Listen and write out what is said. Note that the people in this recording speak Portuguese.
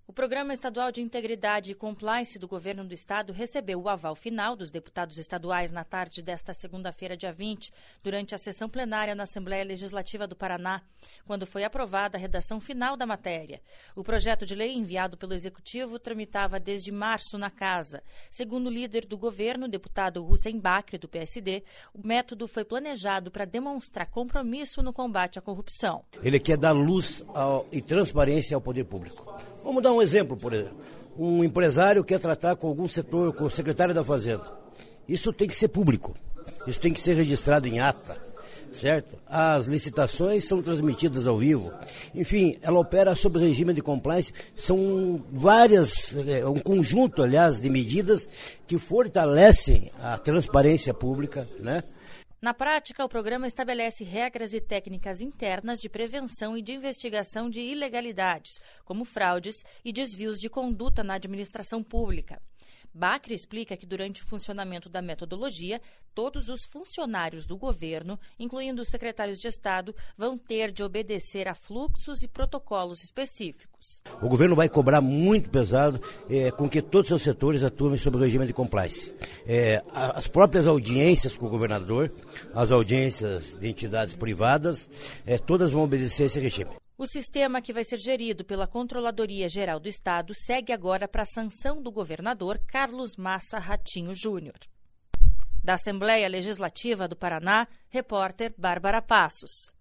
O Programa Estadual de Integridade e Compliance do Governo do Estado recebeu o aval final dos deputados estaduais na tarde desta segunda-feira, dia 20, durante a sessão plenária na Assembleia Legislativa do Paraná, quando foi aprovada a redação final da matéria. O projeto de lei enviado pelo Executivo tramitava desde março na Casa. Segundo o líder do governo, deputado Hussein Bakri, do PSD, o método foi planejado para demonstrar compromisso no combate à corrupção. Ele quer dar luz e transparência ao poder público. Vamos dar um exemplo, por exemplo. Um empresário quer tratar com algum setor, com o secretário da Fazenda. Isso tem que ser público. Isso tem que ser registrado em ata, certo? As licitações são transmitidas ao vivo. Enfim, ela opera sob regime de compliance. São um conjunto, aliás, de medidas que fortalecem a transparência pública, né? Na prática, o programa estabelece regras e técnicas internas de prevenção e de investigação de ilegalidades, como fraudes e desvios de conduta na administração pública. Bakri explica que durante o funcionamento da metodologia, todos os funcionários do governo, incluindo os secretários de Estado, vão ter de obedecer a fluxos e protocolos específicos. O governo vai cobrar muito pesado com que todos os seus setores atuem sob o regime de compliance. As próprias audiências com o governador, as audiências de entidades privadas, todas vão obedecer a esse regime. O sistema, que vai ser gerido pela Controladoria Geral do Estado, segue agora para a sanção do governador Carlos Massa Ratinho Júnior. Da Assembleia Legislativa do Paraná, repórter Bárbara Passos.